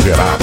Everardo.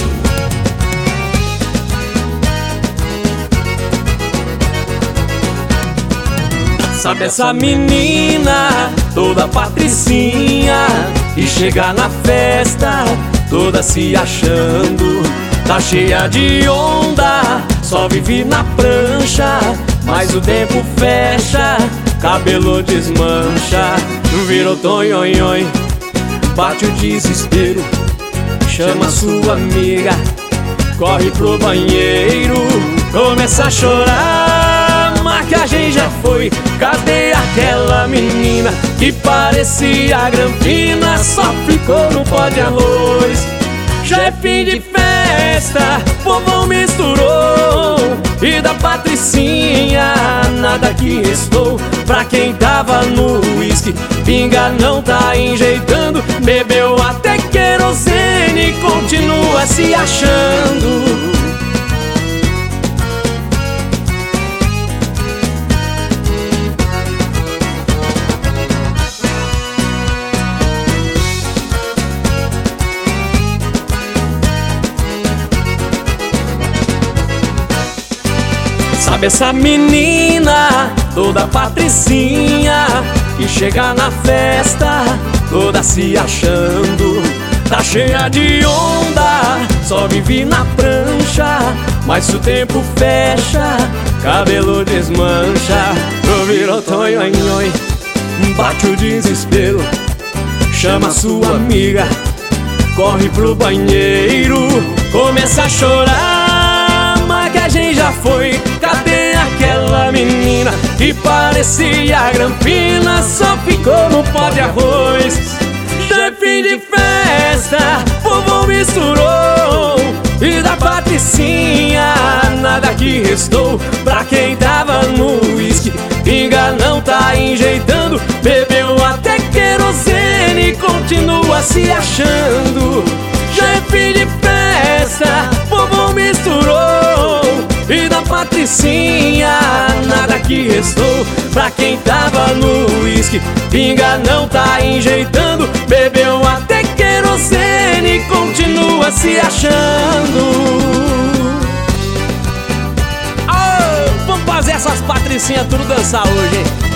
Sabe essa menina, toda patricinha, e chega na festa, toda se achando. Tá cheia de onda, só vive na prancha, mas o tempo fecha, cabelo desmancha. Virou tonhonhon, bate o desespero, chama sua amiga, corre pro banheiro, começa a chorar. Maquiagem já foi, cadê aquela menina que parecia granfina, só ficou no pó de arroz? Já é fim de festa, povão misturou, e da patricinha nada que restou. Pra quem tava no uísque, pinga não tá enjeitando, bebeu até querosene e continua se achando. Sabe essa menina, toda patricinha, que chega na festa, toda se achando. Tá cheia de onda, só vive na prancha, mas o tempo fecha, cabelo desmancha. Virou tonhonhon, bate o desespero, chama sua amiga, corre pro banheiro, começa a chorar. Maquiagem já foi, cadê aquela menina que parecia granfina, só ficou no pó de arroz? Já é fim de festa, povão misturou, e da patricinha nada que restou. Pra quem tava no uísque, pinga não tá enjeitando, bebeu até querosene e continua se achando. Já é fim de festa, povão misturou, e da patricinha nada que restou. Pra quem tava no uísque, pinga não tá enjeitando, bebeu até querosene e continua se achando. Oh, vamos fazer essas patricinhas tudo dançar hoje, hein?